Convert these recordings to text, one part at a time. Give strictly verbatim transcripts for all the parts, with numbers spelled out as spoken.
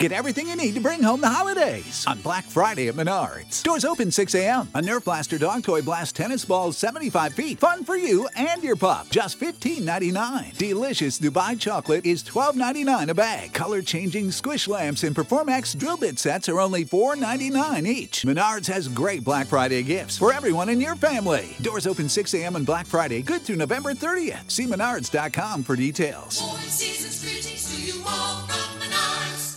Get everything you need to bring home the holidays on Black Friday at Menards. Stores open six a.m. A Nerf Blaster Dog Toy Blast tennis ball seventy-five feet. Fun for you and your pup. Just fifteen ninety-nine. Delicious Dubai chocolate is twelve ninety-nine a bag. Color-changing squish lamps and Performax drill bit sets are only four ninety-nine each. Menards has great Black Friday gifts for everyone in your family. Doors open six a.m. on Black Friday, good through November thirtieth. See menards dot com for details. More season's greetings to you all from Menards.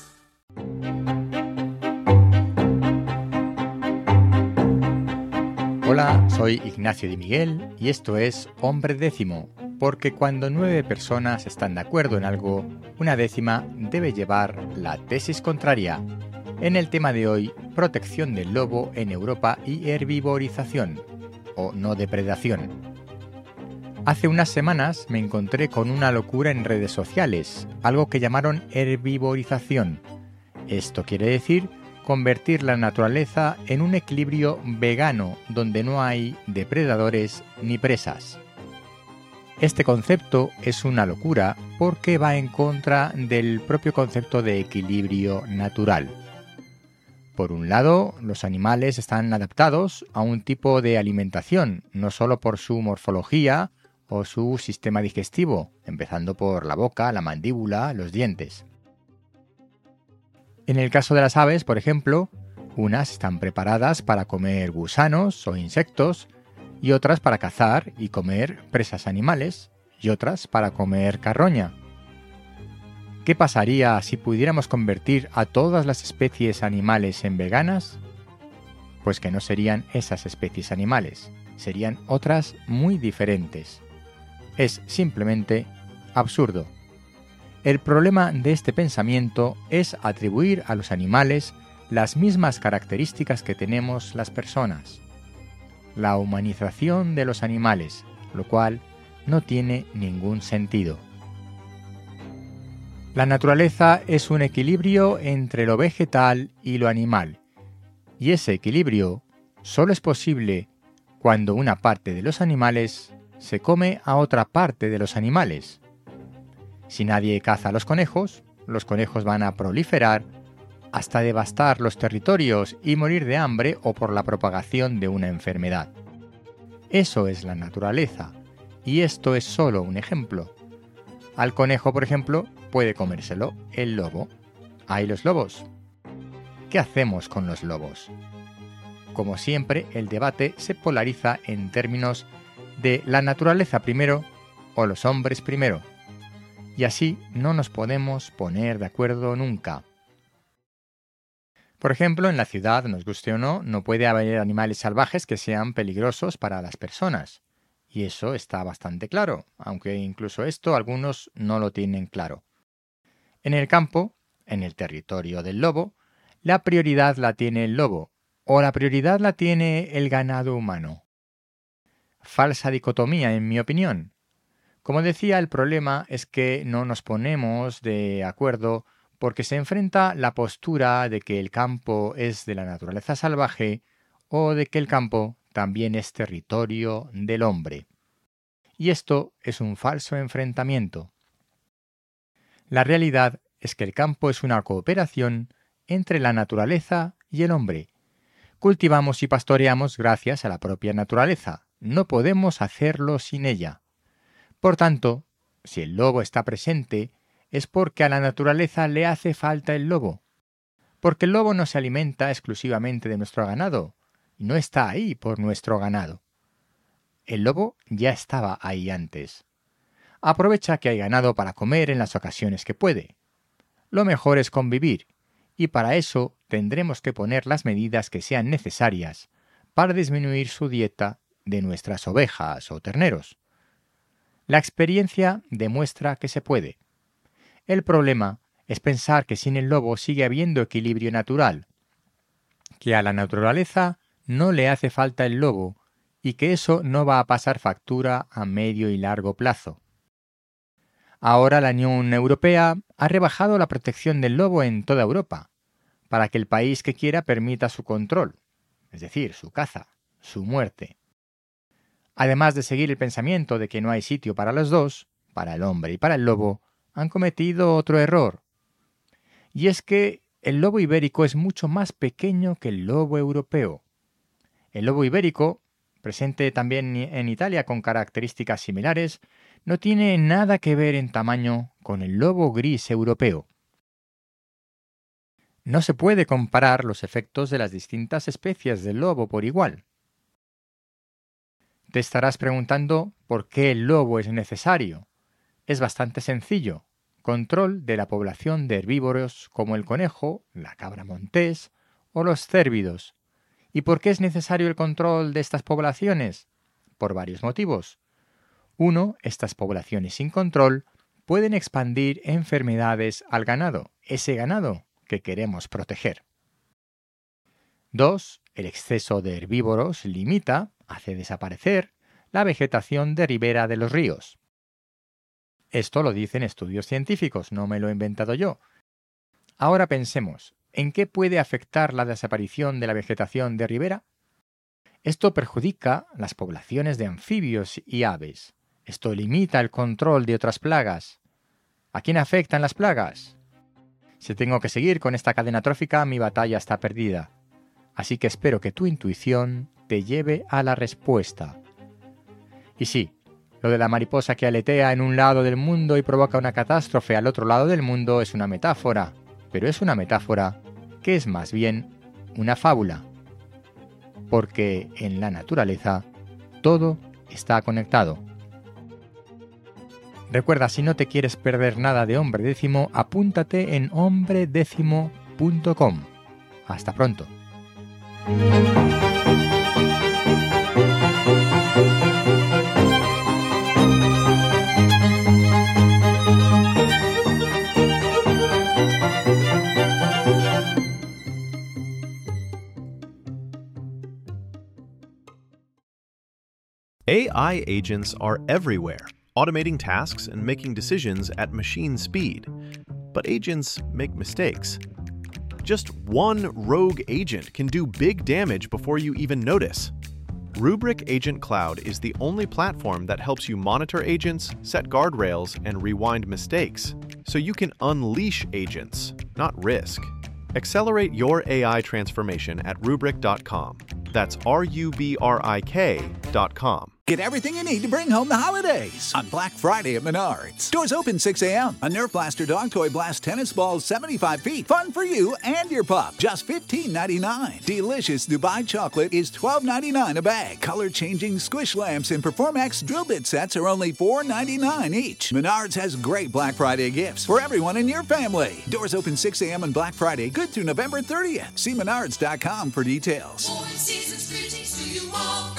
Hola, soy Ignacio de Miguel y esto es Hombre Décimo, porque cuando nueve personas están de acuerdo en algo, una décima debe llevar la tesis contraria. En el tema de hoy, protección del lobo en Europa y herbivorización, o no depredación. Hace unas semanas me encontré con una locura en redes sociales, algo que llamaron herbivorización. Esto quiere decir convertir la naturaleza en un equilibrio vegano donde no hay depredadores ni presas. Este concepto es una locura porque va en contra del propio concepto de equilibrio natural. Por un lado, los animales están adaptados a un tipo de alimentación, no solo por su morfología o su sistema digestivo, empezando por la boca, la mandíbula, los dientes. En el caso de las aves, por ejemplo, unas están preparadas para comer gusanos o insectos y otras para cazar y comer presas animales y otras para comer carroña. ¿Qué pasaría si pudiéramos convertir a todas las especies animales en veganas? Pues que no serían esas especies animales, serían otras muy diferentes. Es simplemente absurdo. El problema de este pensamiento es atribuir a los animales las mismas características que tenemos las personas. La humanización de los animales, lo cual no tiene ningún sentido. La naturaleza es un equilibrio entre lo vegetal y lo animal, y ese equilibrio solo es posible cuando una parte de los animales se come a otra parte de los animales. Si nadie caza a los conejos, los conejos van a proliferar hasta devastar los territorios y morir de hambre o por la propagación de una enfermedad. Eso es la naturaleza, y esto es solo un ejemplo. Al conejo, por ejemplo, puede comérselo el lobo. Hay los lobos. ¿Qué hacemos con los lobos? Como siempre, el debate se polariza en términos de la naturaleza primero o los hombres primero. Y así no nos podemos poner de acuerdo nunca. Por ejemplo, en la ciudad, nos guste o no, no puede haber animales salvajes que sean peligrosos para las personas. Y eso está bastante claro, aunque incluso esto algunos no lo tienen claro. En el campo, en el territorio del lobo, la prioridad la tiene el lobo, o la prioridad la tiene el ganado humano. Falsa dicotomía, en mi opinión. Como decía, el problema es que no nos ponemos de acuerdo porque se enfrenta la postura de que el campo es de la naturaleza salvaje o de que el campo también es territorio del hombre. Y esto es un falso enfrentamiento. La realidad es que el campo es una cooperación entre la naturaleza y el hombre. Cultivamos y pastoreamos gracias a la propia naturaleza. No podemos hacerlo sin ella. Por tanto, si el lobo está presente, es porque a la naturaleza le hace falta el lobo. Porque el lobo no se alimenta exclusivamente de nuestro ganado, y no está ahí por nuestro ganado. El lobo ya estaba ahí antes. Aprovecha que hay ganado para comer en las ocasiones que puede. Lo mejor es convivir, y para eso tendremos que poner las medidas que sean necesarias para disminuir su dieta de nuestras ovejas o terneros. La experiencia demuestra que se puede. El problema es pensar que sin el lobo sigue habiendo equilibrio natural, que a la naturaleza no le hace falta el lobo y que eso no va a pasar factura a medio y largo plazo. Ahora la Unión Europea ha rebajado la protección del lobo en toda Europa, para que el país que quiera permita su control, es decir, su caza, su muerte. Además de seguir el pensamiento de que no hay sitio para los dos, para el hombre y para el lobo, han cometido otro error. Y es que el lobo ibérico es mucho más pequeño que el lobo europeo. El lobo ibérico, presente también en Italia con características similares, no tiene nada que ver en tamaño con el lobo gris europeo. No se puede comparar los efectos de las distintas especies del lobo por igual. Te estarás preguntando por qué el lobo es necesario. Es bastante sencillo. Control de la población de herbívoros como el conejo, la cabra montés o los cérvidos. ¿Y por qué es necesario el control de estas poblaciones? Por varios motivos. Uno, estas poblaciones sin control pueden expandir enfermedades al ganado, ese ganado que queremos proteger. Dos, el exceso de herbívoros limita, hace desaparecer, la vegetación de ribera de los ríos. Esto lo dicen estudios científicos, no me lo he inventado yo. Ahora pensemos, ¿en qué puede afectar la desaparición de la vegetación de ribera? Esto perjudica las poblaciones de anfibios y aves. Esto limita el control de otras plagas. ¿A quién afectan las plagas? Si tengo que seguir con esta cadena trófica, mi batalla está perdida. Así que espero que tu intuición te lleve a la respuesta. Y sí, lo de la mariposa que aletea en un lado del mundo y provoca una catástrofe al otro lado del mundo es una metáfora, pero es una metáfora que es más bien una fábula. Porque en la naturaleza todo está conectado. Recuerda, si no te quieres perder nada de Hombre Décimo, apúntate en hombre décimo punto com. Hasta pronto. A I agents are everywhere, automating tasks and making decisions at machine speed. But agents make mistakes. Just one rogue agent can do big damage before you even notice. Rubrik Agent Cloud is the only platform that helps you monitor agents, set guardrails, and rewind mistakes, so you can unleash agents, not risk. Accelerate your A I transformation at rubrik dot com. That's R U B R I K dot com. Get everything you need to bring home the holidays on Black Friday at Menards. Doors open six a.m. A Nerf Blaster Dog Toy Blast tennis balls seventy-five feet. Fun for you and your pup. Just fifteen ninety-nine. Delicious Dubai chocolate is twelve ninety-nine a bag. Color-changing squish lamps and Performax drill bit sets are only four ninety-nine each. Menards has great Black Friday gifts for everyone in your family. Doors open six a.m. on Black Friday, good through November thirtieth. See menards dot com for details. Four seasons greetings to you all.